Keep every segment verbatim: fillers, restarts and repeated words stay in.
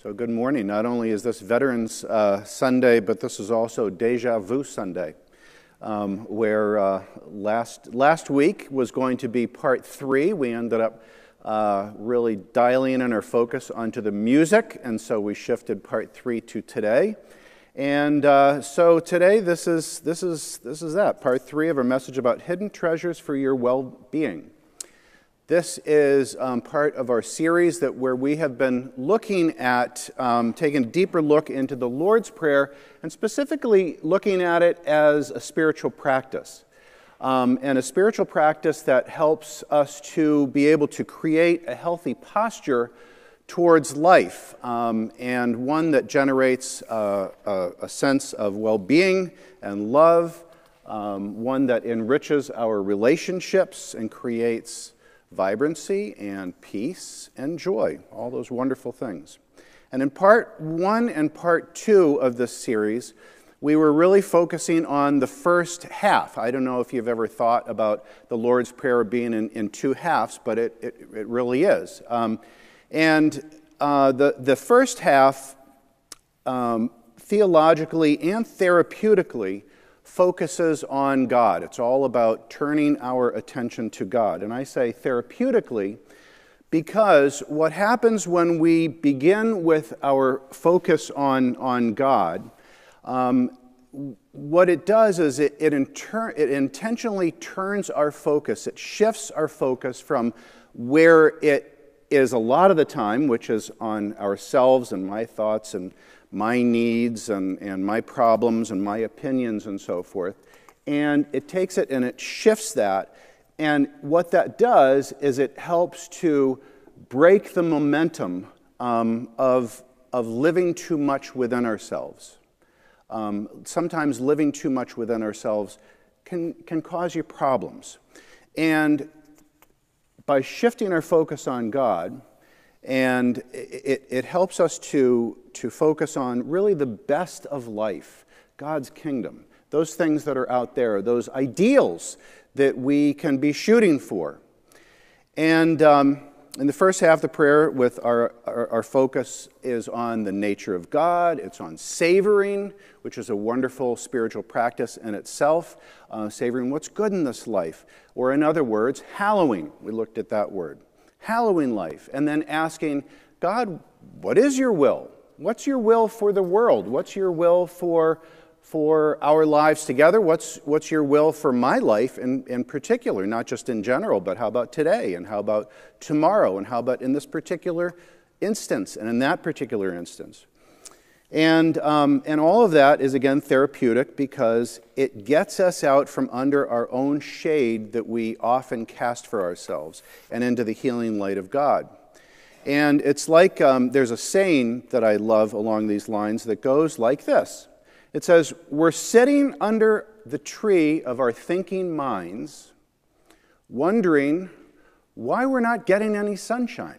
So good morning. Not only is this Veterans uh, Sunday, but this is also Deja Vu Sunday, um, where uh, last last week was going to be part three. We ended up uh, really dialing in our focus onto the music, and so we shifted part three to today. And uh, so today, this is this is this is that part three of our message about hidden treasures for your well-being. This is um, part of our series that where we have been looking at, um, taking a deeper look into the Lord's Prayer, and specifically looking at it as a spiritual practice. Um, and a spiritual practice that helps us to be able to create a healthy posture towards life, um, and one that generates uh, a, a sense of well-being and love, um, one that enriches our relationships and creates vibrancy and peace and joy, all those wonderful things. And in part one and part two of this series, we were really focusing on the first half. I don't know if you've ever thought about the Lord's Prayer being in, in two halves, but it, it, it really is. Um, and uh, the, the first half, um, theologically and therapeutically, focuses on God. It's all about turning our attention to God. And I say therapeutically because what happens when we begin with our focus on, on God, um, what it does is it, it, inter- it intentionally turns our focus, it shifts our focus from where it is a lot of the time, which is on ourselves and my thoughts and my needs and, and my problems and my opinions and so forth. And it takes it and it shifts that. And what that does is it helps to break the momentum um, of, of living too much within ourselves. Um, sometimes living too much within ourselves can, can cause you problems. And by shifting our focus on God, and it, it helps us to, to focus on really the best of life, God's kingdom, those things that are out there, those ideals that we can be shooting for. And um, in the first half of the prayer, with our, our, our focus is on the nature of God, it's on savoring, which is a wonderful spiritual practice in itself, uh, savoring what's good in this life, or in other words, hallowing. We looked at that word. Hallowing life, and then asking, God, what is your will? What's your will for the world? What's your will for, for our lives together? What's, what's your will for my life in, in particular, not just in general, but how about today, and how about tomorrow, and how about in this particular instance, and in that particular instance? And, um, and all of that is, again, therapeutic because it gets us out from under our own shade that we often cast for ourselves and into the healing light of God. And it's like um, there's a saying that I love along these lines that goes like this. It says, we're sitting under the tree of our thinking minds, wondering why we're not getting any sunshine.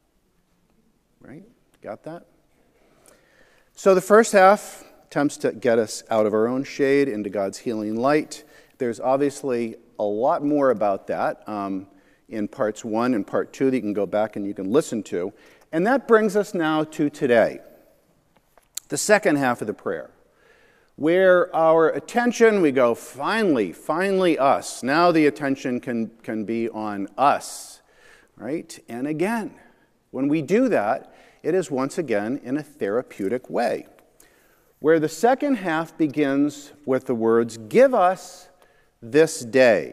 Right? Got that? So the first half attempts to get us out of our own shade into God's healing light. There's obviously a lot more about that um, in parts one and part two that you can go back and you can listen to. And that brings us now to today, the second half of the prayer, where our attention, we go, finally, finally us. Now the attention can, can be on us, right? And again, when we do that, it is once again in a therapeutic way, where the second half begins with the words, give us this day.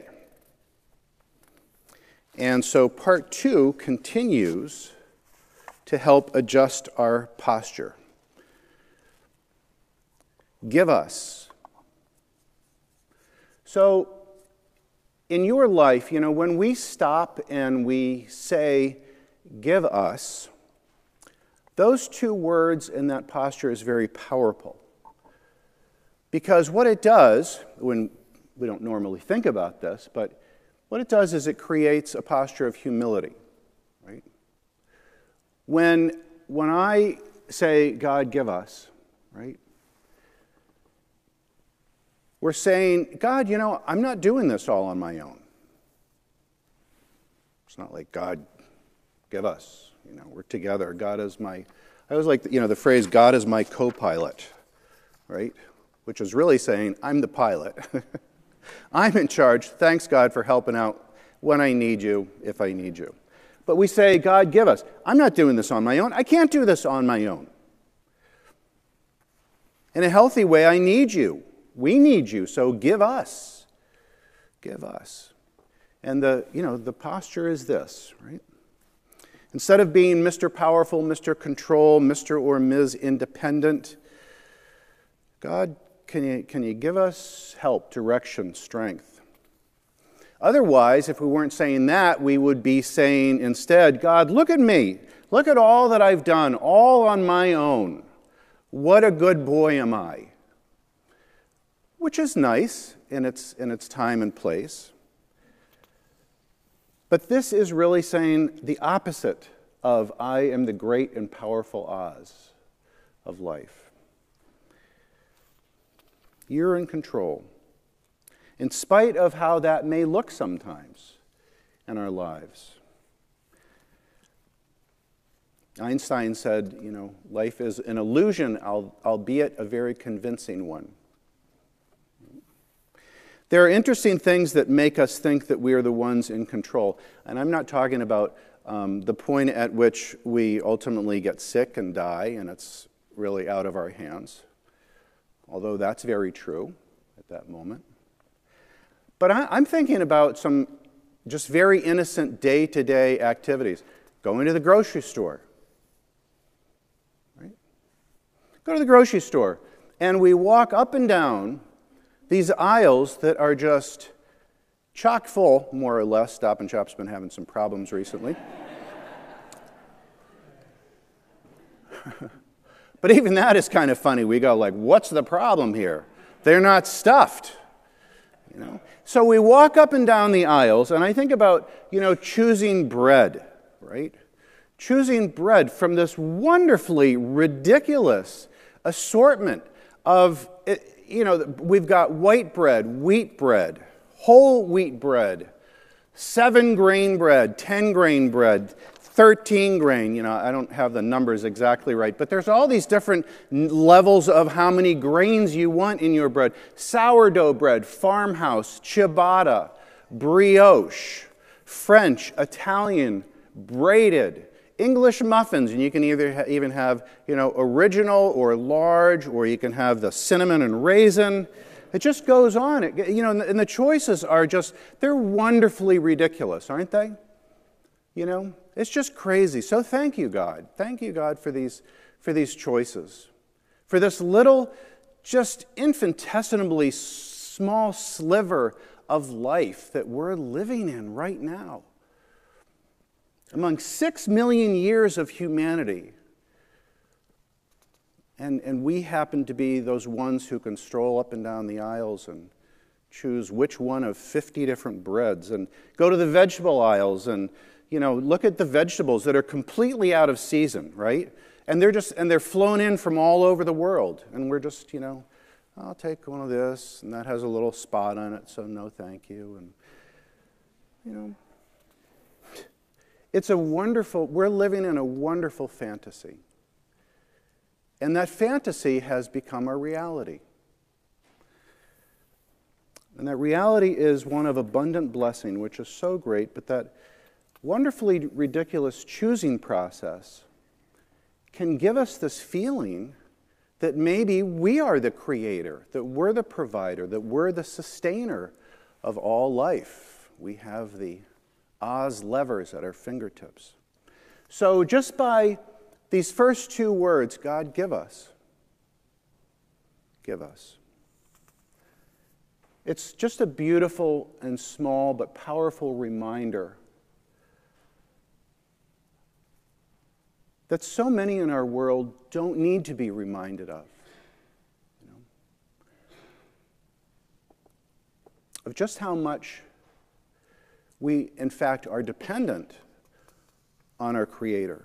And so part two continues to help adjust our posture. Give us. So in your life, you know, when we stop and we say, give us, those two words in that posture is very powerful. Because what it does, when we don't normally think about this, but what it does is it creates a posture of humility, right? When, when I say, God, give us, right? We're saying, God, you know, I'm not doing this all on my own. It's not like, God, give us. You know, we're together. God is my I always like, you know, the phrase, God is my co-pilot, right? Which is really saying, I'm the pilot. I'm in charge. Thanks, God, for helping out when I need you, if I need you. But we say, God, give us. I'm not doing this on my own. I can't do this on my own. In a healthy way, I need you. We need you, so give us. Give us. And the, you know, the posture is this, right? Instead of being Mister Powerful, Mister Control, Mister or Miz Independent, God, can you, can you give us help, direction, strength? Otherwise, if we weren't saying that, we would be saying instead, God, look at me. Look at all that I've done, all on my own. What a good boy am I. Which is nice in its, in its time and place. But this is really saying the opposite of I am the great and powerful Oz of life. You're in control, in spite of how that may look sometimes in our lives. Einstein said, you know, life is an illusion, albeit a very convincing one. There are interesting things that make us think that we are the ones in control. And I'm not talking about um, the point at which we ultimately get sick and die, and it's really out of our hands. Although that's very true at that moment. But I, I'm thinking about some just very innocent day-to-day activities. Going to the grocery store. Right? Go to the grocery store, and we walk up and down these aisles that are just chock full, more or less. Stop and Shop's been having some problems recently. But even that is kind of funny. We go like, what's the problem here? They're not stuffed. You know? So we walk up and down the aisles, and I think about, you know, choosing bread, right? Choosing bread from this wonderfully ridiculous assortment of, you know, we've got white bread, wheat bread, whole wheat bread, seven grain bread, ten grain bread, thirteen grain. You know, I don't have the numbers exactly right, but there's all these different levels of how many grains you want in your bread. Sourdough bread, farmhouse, ciabatta, brioche, French, Italian, braided, English muffins, and you can either ha- even have, you know, original or large, or you can have the cinnamon and raisin. It just goes on. It, you know, and the, and the choices are just, they're wonderfully ridiculous, aren't they? You know, it's just crazy. So thank you, God. Thank you, God, for these, for these choices. For this little, just infinitesimally small sliver of life that we're living in right now. Among six million years of humanity. And, and we happen to be those ones who can stroll up and down the aisles and choose which one of fifty different breads and go to the vegetable aisles and, you know, look at the vegetables that are completely out of season, right? And they're just, and they're flown in from all over the world. And we're just, you know, I'll take one of this, and that has a little spot on it, so no thank you. And, you know, it's a wonderful, we're living in a wonderful fantasy. And that fantasy has become a reality. And that reality is one of abundant blessing, which is so great, but that wonderfully ridiculous choosing process can give us this feeling that maybe we are the creator, that we're the provider, that we're the sustainer of all life. We have the Oz levers at our fingertips. So just by these first two words, God, give us. Give us. It's just a beautiful and small but powerful reminder that so many in our world don't need to be reminded of. You know, of just how much we, in fact, are dependent on our Creator.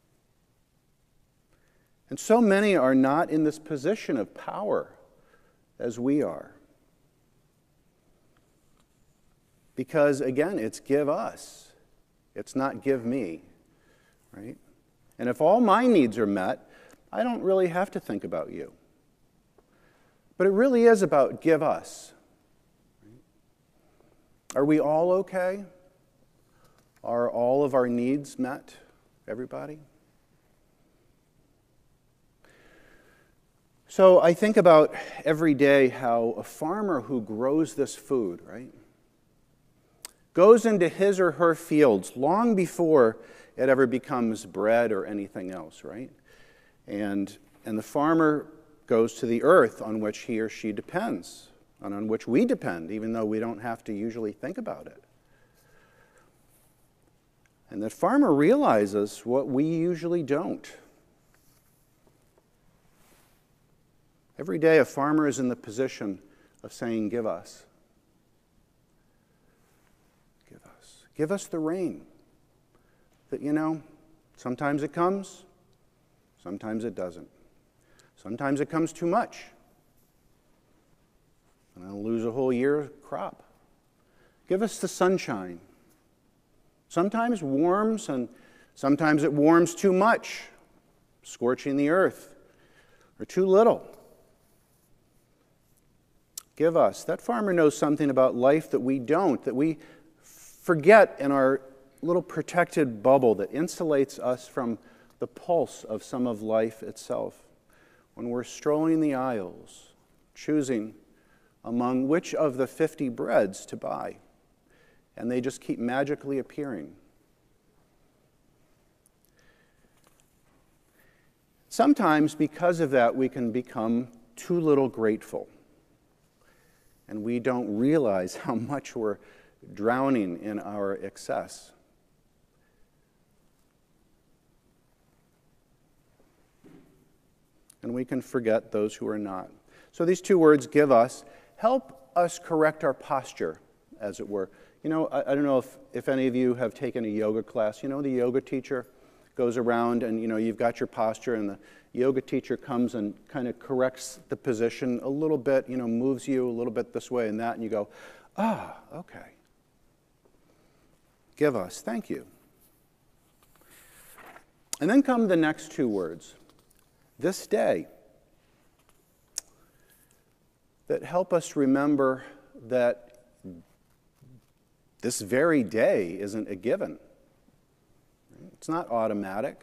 And so many are not in this position of power as we are. Because, again, it's give us. It's not give me, right? And if all my needs are met, I don't really have to think about you. But it really is about give us. Are we all okay? Are all of our needs met? Everybody? So I think about every day how a farmer who grows this food, right, goes into his or her fields long before it ever becomes bread or anything else, right? And, and the farmer goes to the earth on which he or she depends, and on which we depend, even though we don't have to usually think about it. And the farmer realizes what we usually don't. Every day a farmer is in the position of saying, give us. Give us. Give us the rain. That, you know, sometimes it comes, sometimes it doesn't. Sometimes it comes too much, and I'll lose a whole year crop. Give us the sunshine. Sometimes warms, and sometimes it warms too much, scorching the earth, or too little. Give us. That farmer knows something about life that we don't, that we forget in our little protected bubble that insulates us from the pulse of some of life itself. When we're strolling the aisles, choosing among which of the fifty breads to buy, and they just keep magically appearing. Sometimes, because of that, we can become too little grateful, and we don't realize how much we're drowning in our excess. And we can forget those who are not. So these two words, give us, help us correct our posture, as it were. You know, I, I don't know if, if any of you have taken a yoga class. You know, the yoga teacher goes around and, you know, you've got your posture, and the yoga teacher comes and kind of corrects the position a little bit, you know, moves you a little bit this way and that, and you go, ah, okay. Give us, thank you. And then come the next two words. This day, that help us remember that this very day isn't a given. It's not automatic.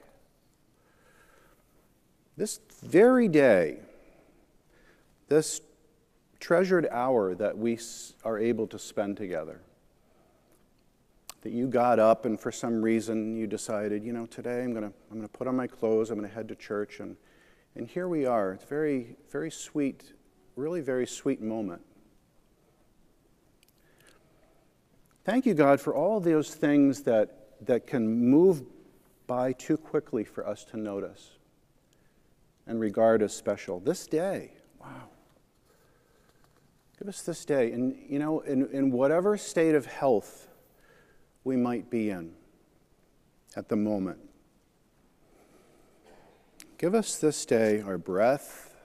This very day, this treasured hour that we are able to spend together, that you got up and for some reason you decided, you know, today I'm going to I'm going to put on my clothes, I'm going to head to church, and And here we are. It's a very, very sweet, really very sweet moment. Thank you, God, for all those things that, that can move by too quickly for us to notice and regard as special. This day, wow. Give us this day. And, you know, in, in whatever state of health we might be in at the moment, give us this day our breath,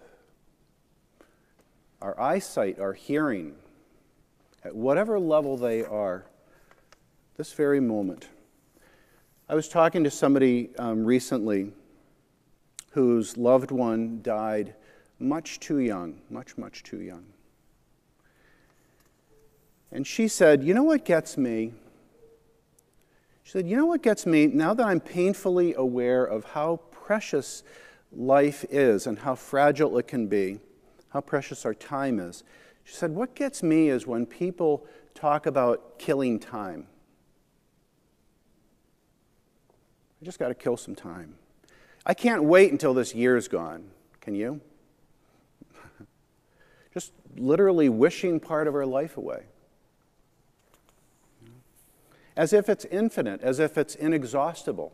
our eyesight, our hearing, at whatever level they are, this very moment. I was talking to somebody um, recently whose loved one died much too young, much, much too young. And she said, you know what gets me? She said, you know what gets me, now that I'm painfully aware of how precious life is and how fragile it can be, how precious our time is. She said, what gets me is when people talk about killing time. I just got to kill some time. I can't wait until this year's gone. Can you? Just literally wishing part of our life away. As if it's infinite, as if it's inexhaustible.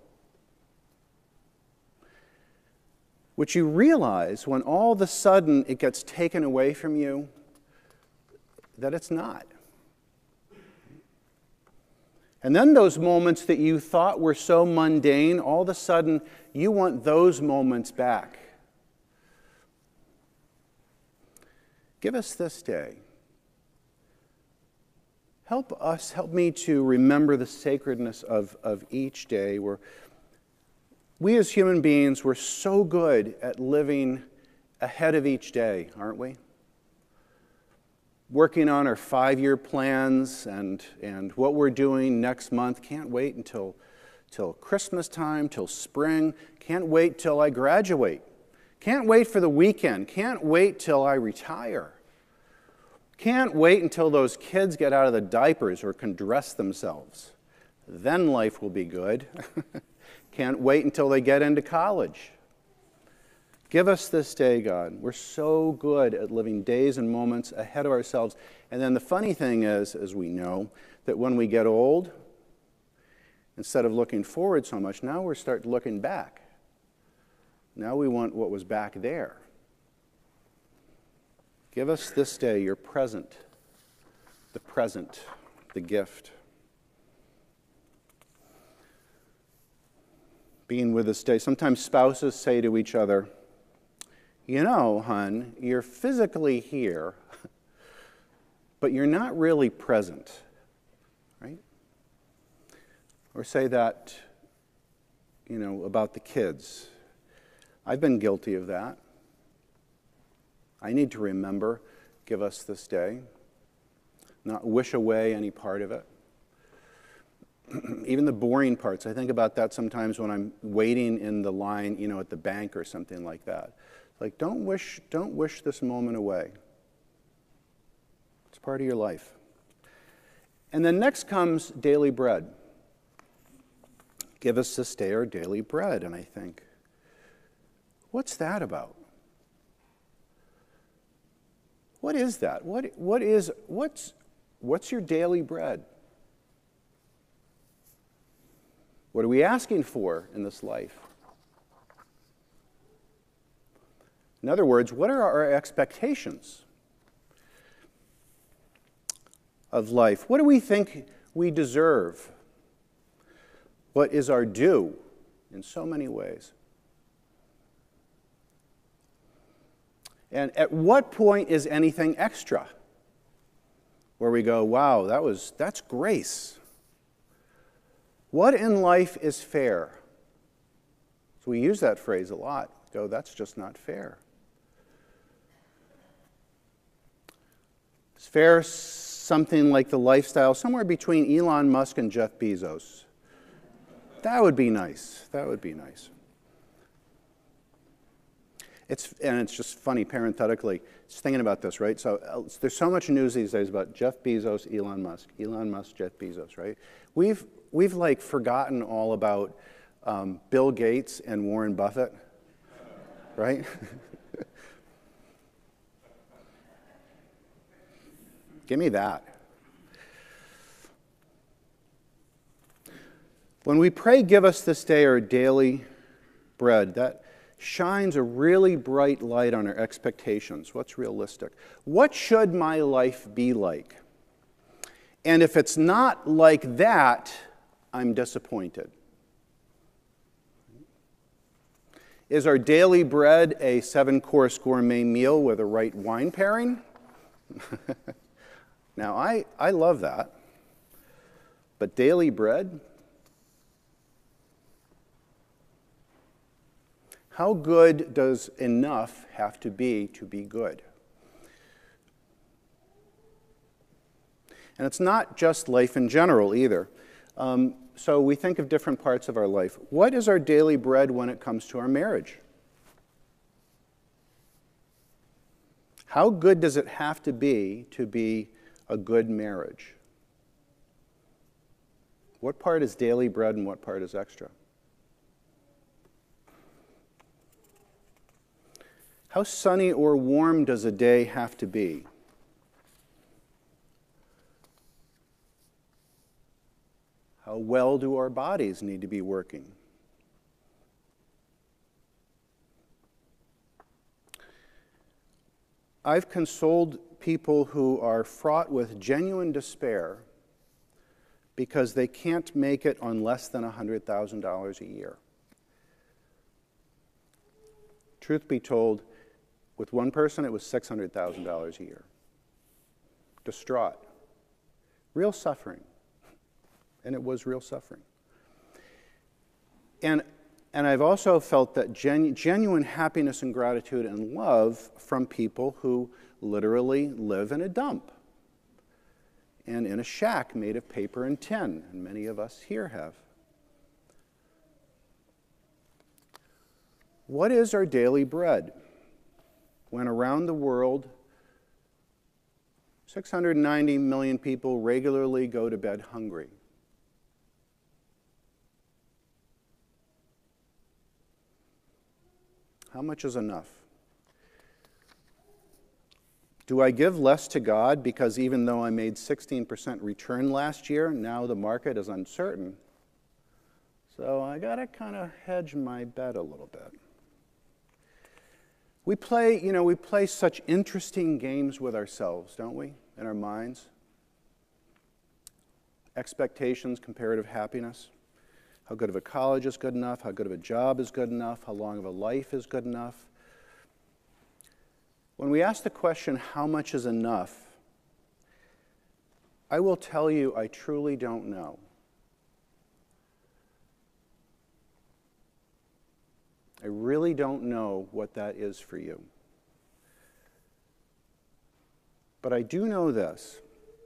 Which you realize when all of a sudden it gets taken away from you, that it's not. And then those moments that you thought were so mundane, all of a sudden you want those moments back. Give us this day. Help us, help me to remember the sacredness of, of each day where We as human beings, we're so good at living ahead of each day, aren't we? Working on our five-year plans and, and what we're doing next month. Can't wait until, till Christmas time, till spring. Can't wait till I graduate. Can't wait for the weekend. Can't wait till I retire. Can't wait until those kids get out of the diapers or can dress themselves. Then life will be good. Can't wait until they get into college. Give us this day, God. We're so good at living days and moments ahead of ourselves. And then the funny thing is, as we know, that when we get old, instead of looking forward so much, now we're start looking back. Now we want what was back there. Give us this day your present, the present, the gift. Being with us today. Sometimes spouses say to each other, you know, hon, you're physically here, but you're not really present, right? Or say that, you know, about the kids. I've been guilty of that. I need to remember, give us this day, not wish away any part of it. Even the boring parts, I think about that sometimes when I'm waiting in the line, you know, at the bank or something like that. Like, don't wish, don't wish this moment away. It's part of your life. And then next comes daily bread. Give us this day our daily bread. And I think, what's that about? What is that? What, what is, what's, what's your daily bread? What are we asking for in this life? In other words, what are our expectations of life? What do we think we deserve? What is our due in so many ways? And at what point is anything extra? Where we go, wow, that was, that's grace. What in life is fair? So we use that phrase a lot. Go, that's just not fair. Is fair something like the lifestyle somewhere between Elon Musk and Jeff Bezos? That would be nice. That would be nice. It's, and it's just funny, parenthetically, just thinking about this, right? So uh, there's so much news these days about Jeff Bezos, Elon Musk, Elon Musk, Jeff Bezos, right? We've, we've like forgotten all about um, Bill Gates and Warren Buffett, right? Give me that. When we pray, give us this day our daily bread, that shines a really bright light on our expectations. What's realistic? What should my life be like? And if it's not like that, I'm disappointed. Is our daily bread a seven-course gourmet meal with a right wine pairing? Now, I, I love that. But daily bread? How good does enough have to be to be good? And it's not just life in general either. Um, so we think of different parts of our life. What is our daily bread when it comes to our marriage? How good does it have to be to be a good marriage? What part is daily bread and what part is extra? How sunny or warm does a day have to be? How well do our bodies need to be working? I've consoled people who are fraught with genuine despair because they can't make it on less than one hundred thousand dollars a year. Truth be told, with one person, it was six hundred thousand dollars a year. Distraught. Real suffering. And it was real suffering. And, And I've also felt that genu- genuine happiness and gratitude and love from people who literally live in a dump and in a shack made of paper and tin, and many of us here have. What is our daily bread when around the world six hundred ninety million people regularly go to bed hungry? How much is enough? Do I give less to God because even though I made sixteen percent return last year, now the market is uncertain? So I got to kind of hedge my bet a little bit. We play, you know, we play such interesting games with ourselves, don't we, in our minds? Expectations, comparative happiness. How good of a college is good enough? How good of a job is good enough? How long of a life is good enough? When we ask the question, how much is enough? I will tell you, I truly don't know. I really don't know what that is for you. But I do know this.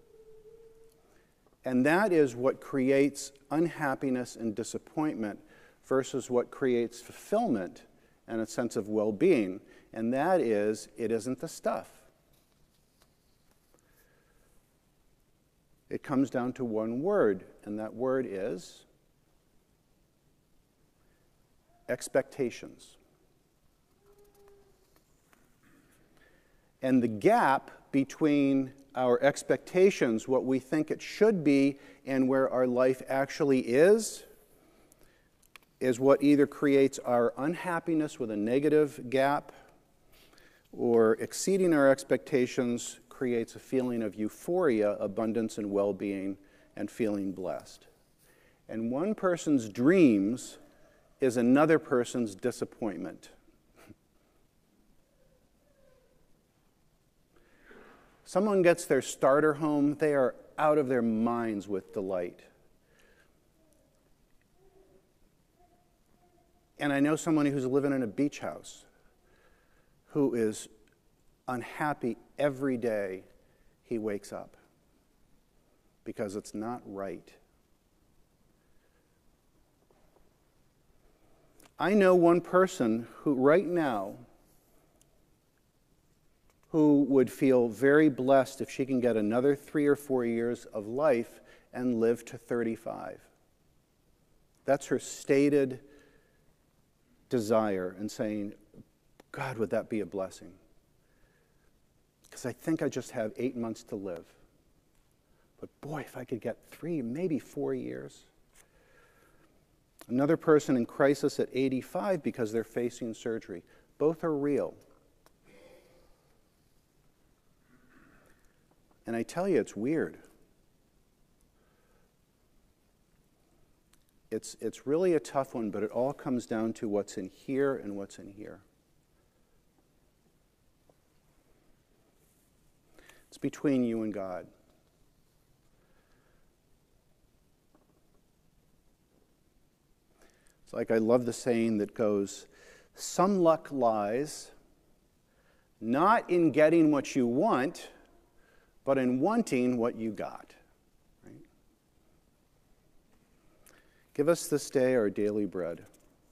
And that is what creates unhappiness and disappointment versus what creates fulfillment and a sense of well-being. And that is, it isn't the stuff. It comes down to one word, and that word is expectations. And the gap between our expectations, what we think it should be, and where our life actually is, is what either creates our unhappiness with a negative gap, or exceeding our expectations creates a feeling of euphoria, abundance, and well-being, and feeling blessed. And one person's dreams is another person's disappointment. Someone gets their starter home, they are out of their minds with delight. And I know someone who's living in a beach house who is unhappy every day he wakes up because it's not right. I know one person who right now who would feel very blessed if she can get another three or four years of life and live to thirty-five. That's her stated desire, and saying, God, would that be a blessing? Because I think I just have eight months to live. But boy, if I could get three, maybe four years. Another person in crisis at eighty-five because they're facing surgery. Both are real. And I tell you, it's weird. It's, it's really a tough one, but it all comes down to what's in here and what's in here. It's between you and God. It's like, I love the saying that goes, some luck lies not in getting what you want, but in wanting what you got. Right? Give us this day our daily bread.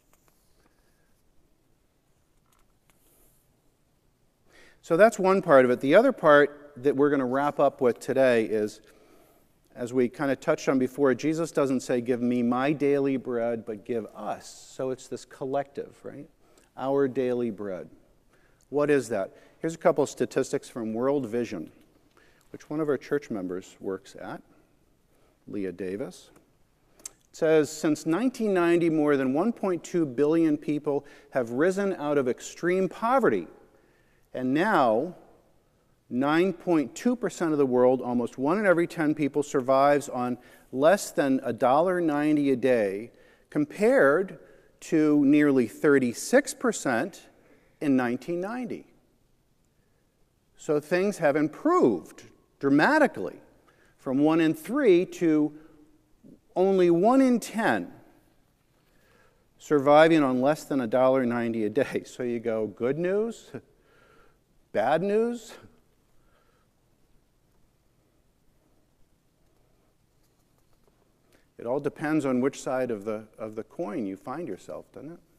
So that's one part of it. The other part that we're going to wrap up with today is, as we kind of touched on before, Jesus doesn't say, give me my daily bread, but give us. So it's this collective, right? Our daily bread. What is that? Here's a couple of statistics from World Vision, which one of our church members works at, Leah Davis. It says, since nineteen ninety, more than one point two billion people have risen out of extreme poverty. And now, nine point two percent of the world, almost one in every ten people, survives on less than one dollar ninety a day, compared to nearly thirty-six percent in nineteen ninety. So things have improved dramatically, from one in three to only one in ten. surviving on less than one dollar ninety a day. So you go, good news? Bad news? It all depends on which side of the, of the coin you find yourself, doesn't it?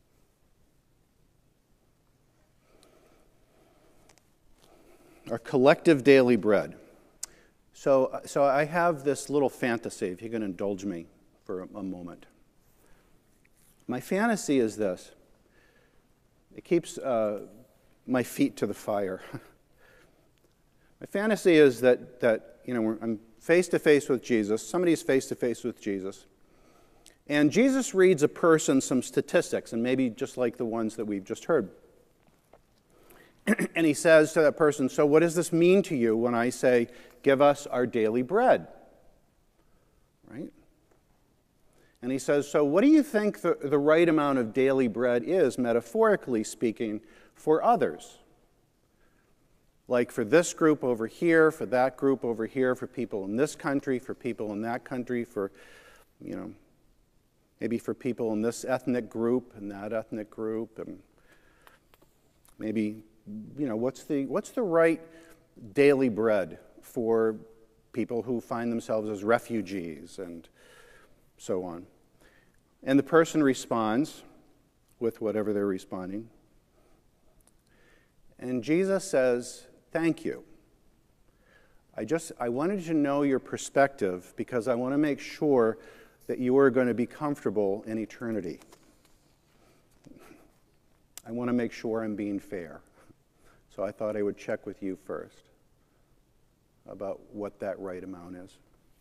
Our collective daily bread. So, so I have this little fantasy, if you can indulge me for a, a moment. My fantasy is this. It keeps uh, my feet to the fire. My fantasy is that, that you know, I'm face-to-face with Jesus. Somebody's face-to-face with Jesus. And Jesus reads a person some statistics, and maybe just like the ones that we've just heard. And he says to that person, so what does this mean to you when I say, give us our daily bread? Right? And he says, so what do you think the, the right amount of daily bread is, metaphorically speaking, for others? Like for this group over here, for that group over here, for people in this country, for people in that country, for, you know, maybe for people in this ethnic group and that ethnic group, and maybe, you know, what's the, what's the right daily bread for people who find themselves as refugees and so on. And the person responds with whatever they're responding. And Jesus says, thank you. I just, I wanted to know your perspective because I want to make sure that you are going to be comfortable in eternity. I want to make sure I'm being fair. So I thought I would check with you first about what that right amount is.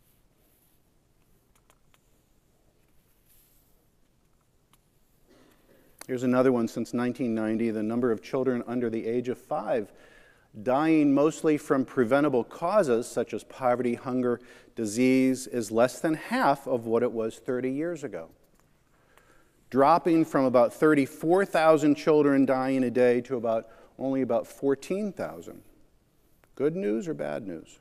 Here's another one. Since nineteen ninety, the number of children under the age of five dying mostly from preventable causes such as poverty, hunger, disease is less than half of what it was thirty years ago. Dropping from about thirty-four thousand children dying a day to about only about fourteen thousand. Good news or bad news?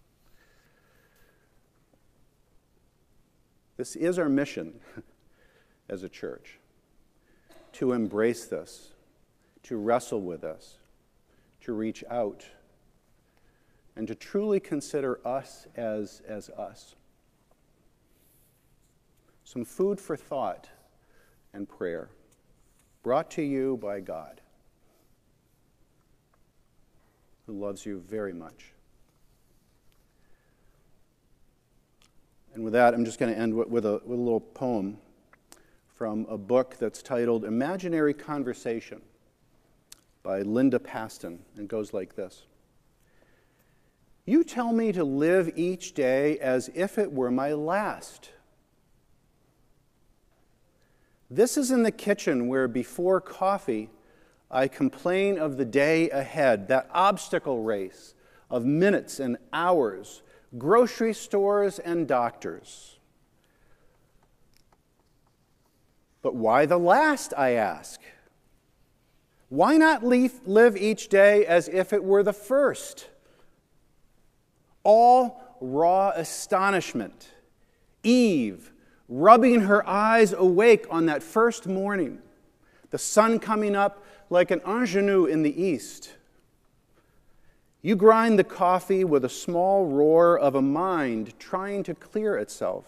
This is our mission as a church, to embrace this, to wrestle with this, to reach out, and to truly consider us as, as us. Some food for thought and prayer, brought to you by God, who loves you very much. And with that, I'm just going to end with a, with a little poem from a book that's titled Imaginary Conversation by Linda Paston, and goes like this. You tell me to live each day as if it were my last. This is in the kitchen where before coffee I complain of the day ahead, that obstacle race of minutes and hours, grocery stores and doctors. But why the last, I ask? Why not live each day as if it were the first? All raw astonishment. Eve, rubbing her eyes awake on that first morning, the sun coming up like an ingenue in the east. You grind the coffee with a small roar of a mind trying to clear itself.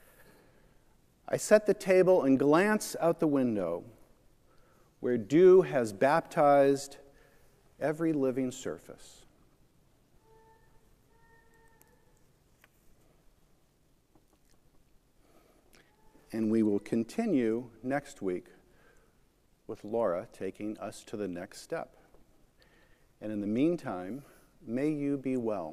I set the table and glance out the window where dew has baptized every living surface. And we will continue next week with Laura taking us to the next step. And in the meantime, may you be well.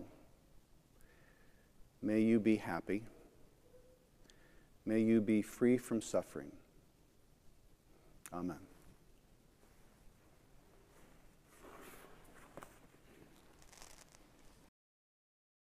May you be happy. May you be free from suffering. Amen.